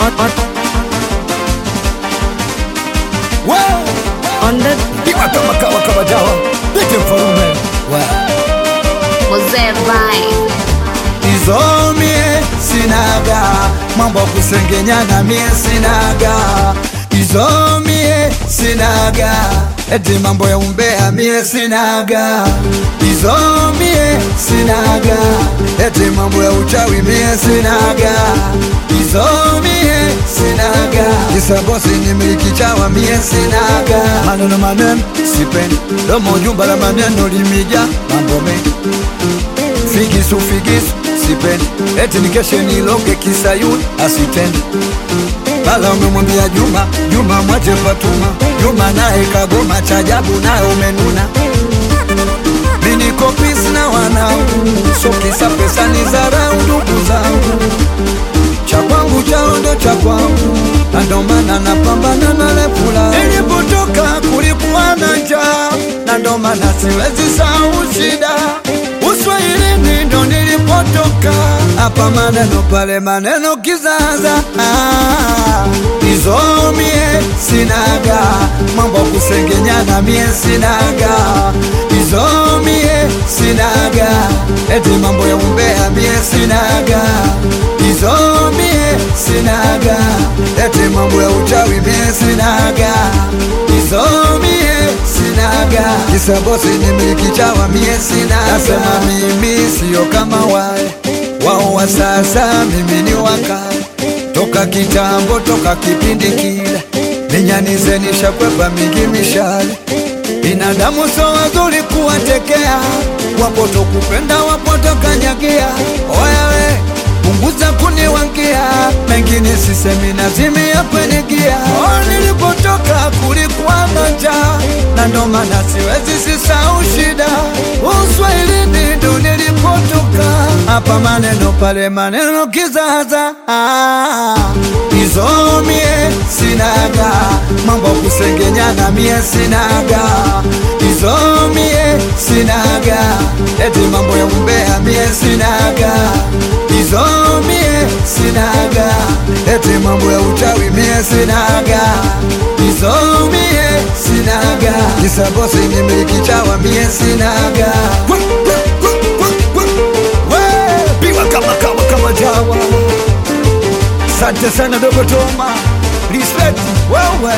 On the kama dawa Bete mfarume Mose Vibe. Izo mie sinaga mambo kusengenyana mie sinaga. Izo mie sinaga eti mambo ya umbea mie sinaga. Izo mie sinaga eti mambo ya uchawi mie sinaga. Izo mie sinaga kisa bosi ni miliki chawa mie sinaga. Maneno sipendi domo jumba la maneno limija mambo mengi. Figisu sipendi eti nikeshe niloge kisa yuni asitendi. Bala umemwambia Juma mwache Fatuma. Juma nae kagoma chajabu nae umenuna. Mini kopis na wanangu so kisa pesa ni zarau ndugu zangu. Cha kwangu chao ndo cha kwangu na ndo maana napambana na lepula. Nilipotoka kulikuwa na njaa na ndo maana siwezi sahau shida. Uswahilini ndo nilipotoka hapa maneno pale maneno kizaza. Izo mie sinaga mambo kusengenyana mie sinaga. Izo mie sinaga eti mambo ya umbea mie sinaga. Izo mie sinaga eti mambo ya uchawi mie sinaga. Izo mie sinaga kisa bosi ni miliki chawa mie sinaga. Nasema mimi siyo kama wale wao wa sasa, mimi ni wakale toka kitambo, toka kipindi kile. Ninyanize nishakwepa mingi mishale. Binadamu so wazuri kuwatekea, wapoto kupenda wapoto kanyagia. Oyawe punguza kuniwangia, mengine sisemi nazimi ya kwenigia. Nilipotoka kulikuwa na njaa na ndo maana siwezi sisahau shida. Uswahilini ndo nilipotoka hapa maneno pale maneno kizaza. Izo mie sinaga mambo kusengenyana mie sinaga. Izo mie sinaga eti mambo ya umbea mie sinaga. Izo mie sinaga eti mambo ya uchawi mie sinaga. Izo mie sinaga kisa bosi ni miliki chawa mie sinaga. Piwa kama jawa. Sante sana dogo Toma. Respect wewe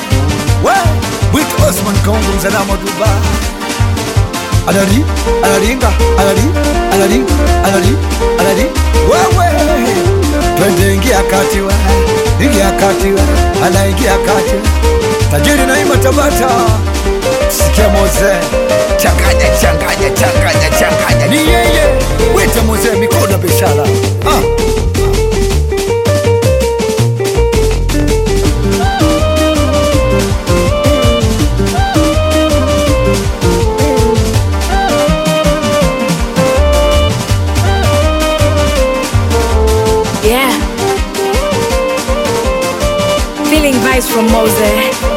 with Osman Kongo mzalamo Dubai. Alali wewe twende ingia kati we ala ingia kati tajiri na ima Tabata. Sikia Mose changanya ni yeye wete Mose mikono bishara. Yeah. Feeling vibes from Mose.